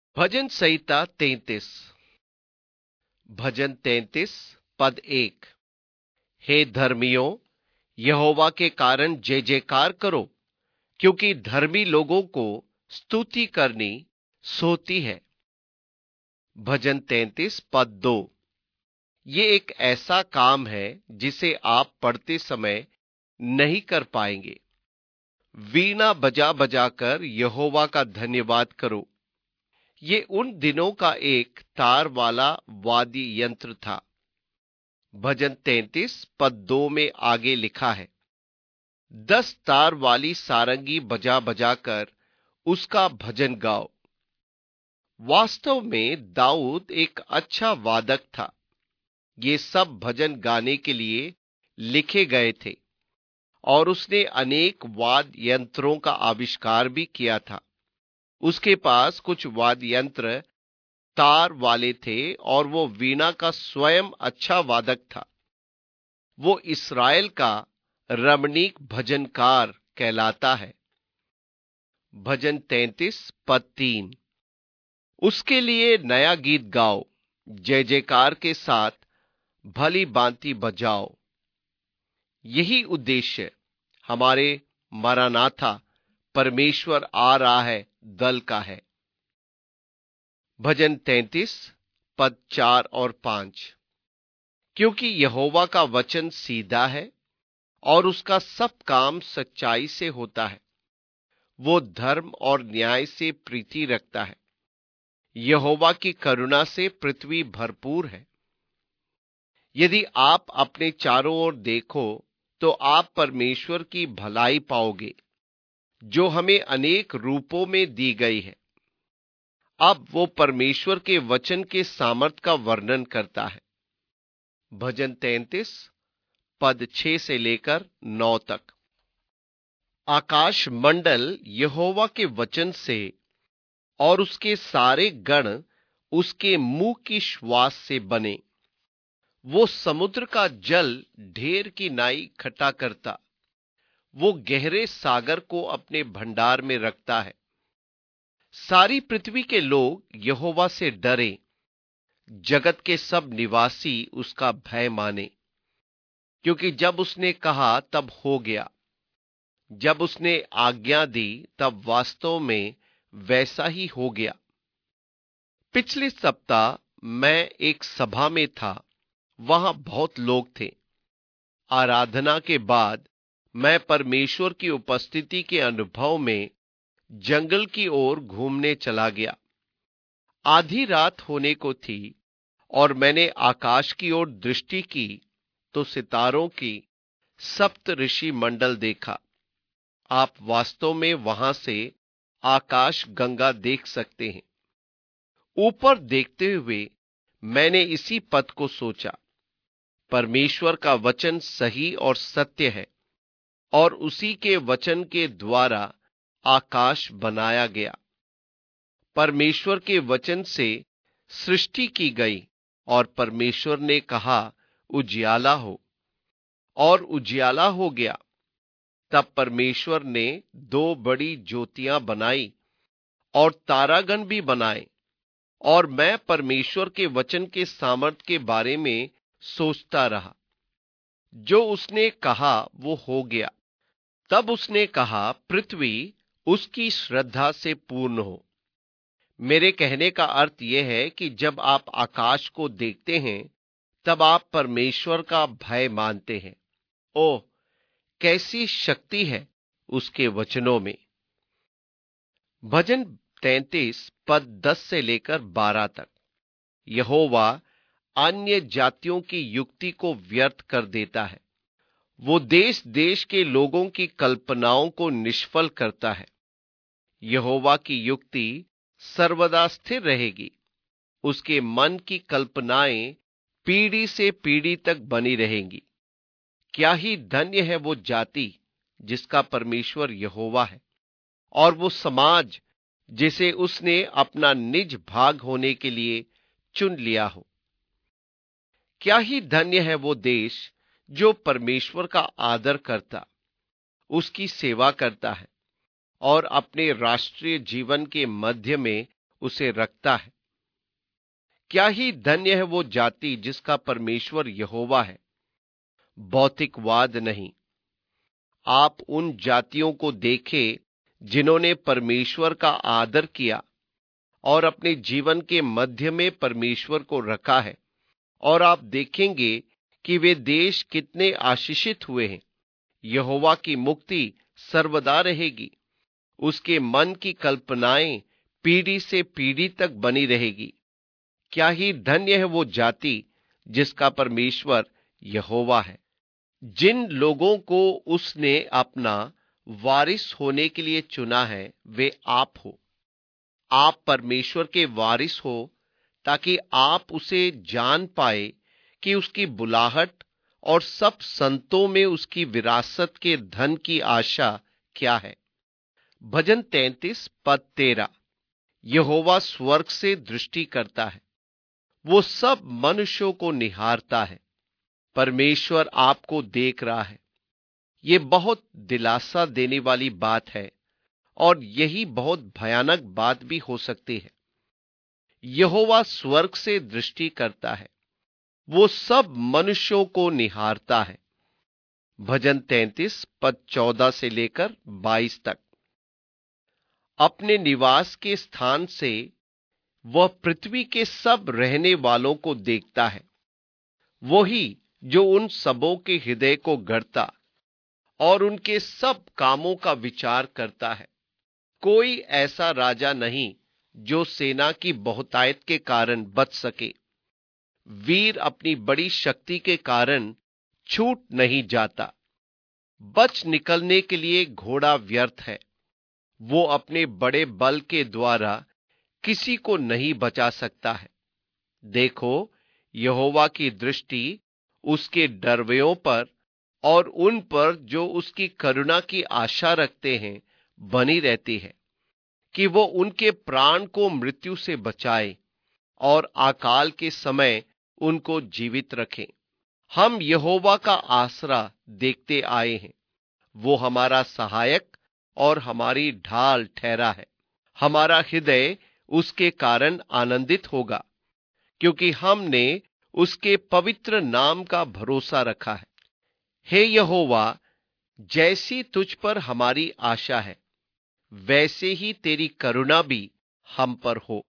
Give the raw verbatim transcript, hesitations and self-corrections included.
भजन संहिता तैंतीस। भजन तैंतीस पद एक। हे धर्मियों, यहोवा के कारण जय जयकार करो, क्योंकि धर्मी लोगों को स्तुति करनी सोती है। भजन तैंतीस पद दो। ये एक ऐसा काम है जिसे आप पढ़ते समय नहीं कर पाएंगे। वीणा बजा बजाकर यहोवा का धन्यवाद करो। ये उन दिनों का एक तार वाला वाद्य यंत्र था। भजन तैंतीस पद दो में आगे लिखा है, दस तार वाली सारंगी बजा बजाकर उसका भजन गाओ। वास्तव में दाऊद एक अच्छा वादक था। ये सब भजन गाने के लिए लिखे गए थे और उसने अनेक वाद्य यंत्रों का आविष्कार भी किया था। उसके पास कुछ वाद्य यंत्र तार वाले थे और वो वीणा का स्वयं अच्छा वादक था। वो इस्राएल का रमणीक भजनकार कहलाता है। भजन तैंतीस पद तीन। उसके लिए नया गीत गाओ, जय जयकार के साथ भली भांति बजाओ। यही उद्देश्य हमारे मरानाथा परमेश्वर आ रहा है दल का है। भजन तैंतीस पद चार और पांच। क्योंकि यहोवा का वचन सीधा है और उसका सब काम सच्चाई से होता है। वो धर्म और न्याय से प्रीति रखता है। यहोवा की करुणा से पृथ्वी भरपूर है। यदि आप अपने चारों ओर देखो तो आप परमेश्वर की भलाई पाओगे, जो हमें अनेक रूपों में दी गई है। अब वो परमेश्वर के वचन के सामर्थ का वर्णन करता है। भजन तैंतीस पद छह से लेकर नौ तक। आकाश मंडल यहोवा के वचन से और उसके सारे गण उसके मुंह की श्वास से बने। वो समुद्र का जल ढेर की नाई इकट्ठा करता। वो गहरे सागर को अपने भंडार में रखता है। सारी पृथ्वी के लोग यहोवा से डरे, जगत के सब निवासी उसका भय माने। क्योंकि जब उसने कहा तब हो गया, जब उसने आज्ञा दी तब वास्तव में वैसा ही हो गया। पिछले सप्ताह मैं एक सभा में था। वहां बहुत लोग थे। आराधना के बाद मैं परमेश्वर की उपस्थिति के अनुभव में जंगल की ओर घूमने चला गया। आधी रात होने को थी और मैंने आकाश की ओर दृष्टि की तो सितारों की सप्त ऋषि मंडल देखा। आप वास्तव में वहां से आकाश गंगा देख सकते हैं। ऊपर देखते हुए मैंने इसी पद को सोचा, परमेश्वर का वचन सही और सत्य है और उसी के वचन के द्वारा आकाश बनाया गया। परमेश्वर के वचन से सृष्टि की गई और परमेश्वर ने कहा उजियाला हो, और उजियाला हो गया। तब परमेश्वर ने दो बड़ी ज्योतियां बनाई और तारागण भी बनाए। और मैं परमेश्वर के वचन के सामर्थ के बारे में सोचता रहा। जो उसने कहा वो हो गया। तब उसने कहा, पृथ्वी उसकी श्रद्धा से पूर्ण हो। मेरे कहने का अर्थ यह है कि जब आप आकाश को देखते हैं तब आप परमेश्वर का भय मानते हैं। ओह, कैसी शक्ति है उसके वचनों में। भजन तैंतीस पद दस से लेकर बारह तक। यहोवा अन्य जातियों की युक्ति को व्यर्थ कर देता है। वो देश देश के लोगों की कल्पनाओं को निष्फल करता है। यहोवा की युक्ति सर्वदा स्थिर रहेगी। उसके मन की कल्पनाएं पीढ़ी से पीढ़ी तक बनी रहेंगी। क्या ही धन्य है वो जाति जिसका परमेश्वर यहोवा है, और वो समाज जिसे उसने अपना निज भाग होने के लिए चुन लिया हो। क्या ही धन्य है वो देश जो परमेश्वर का आदर करता, उसकी सेवा करता है और अपने राष्ट्रीय जीवन के मध्य में उसे रखता है। क्या ही धन्य है वो जाति जिसका परमेश्वर यहोवा है, भौतिकवाद नहीं। आप उन जातियों को देखें जिन्होंने परमेश्वर का आदर किया और अपने जीवन के मध्य में परमेश्वर को रखा है, और आप देखेंगे कि वे देश कितने आशीषित हुए हैं। यहोवा की मुक्ति सर्वदा रहेगी, उसके मन की कल्पनाएं पीढ़ी से पीढ़ी तक बनी रहेगी। क्या ही धन्य है वो जाति जिसका परमेश्वर यहोवा है। जिन लोगों को उसने अपना वारिस होने के लिए चुना है, वे आप हो। आप परमेश्वर के वारिस हो ताकि आप उसे जान पाए कि उसकी बुलाहट और सब संतों में उसकी विरासत के धन की आशा क्या है। भजन तैंतीस पद तेरह। यहोवा स्वर्ग से दृष्टि करता है, वो सब मनुष्यों को निहारता है। परमेश्वर आपको देख रहा है। ये बहुत दिलासा देने वाली बात है, और यही बहुत भयानक बात भी हो सकती है। यहोवा स्वर्ग से दृष्टि करता है, वो सब मनुष्यों को निहारता है। भजन तैंतीस पद चौदह से लेकर बाईस तक। अपने निवास के स्थान से वह पृथ्वी के सब रहने वालों को देखता है, वही जो उन सबों के हृदय को गढ़ता और उनके सब कामों का विचार करता है। कोई ऐसा राजा नहीं जो सेना की बहुतायत के कारण बच सके। वीर अपनी बड़ी शक्ति के कारण छूट नहीं जाता। बच निकलने के लिए घोड़ा व्यर्थ है, वो अपने बड़े बल के द्वारा किसी को नहीं बचा सकता है। देखो, यहोवा की दृष्टि उसके डरवयों पर और उन पर जो उसकी करुणा की आशा रखते हैं बनी रहती है, कि वो उनके प्राण को मृत्यु से बचाए और अकाल के समय उनको जीवित रखें। हम यहोवा का आसरा देखते आए हैं, वो हमारा सहायक और हमारी ढाल ठहरा है। हमारा हृदय उसके कारण आनंदित होगा, क्योंकि हमने उसके पवित्र नाम का भरोसा रखा है। हे यहोवा, जैसी तुझ पर हमारी आशा है, वैसे ही तेरी करुणा भी हम पर हो।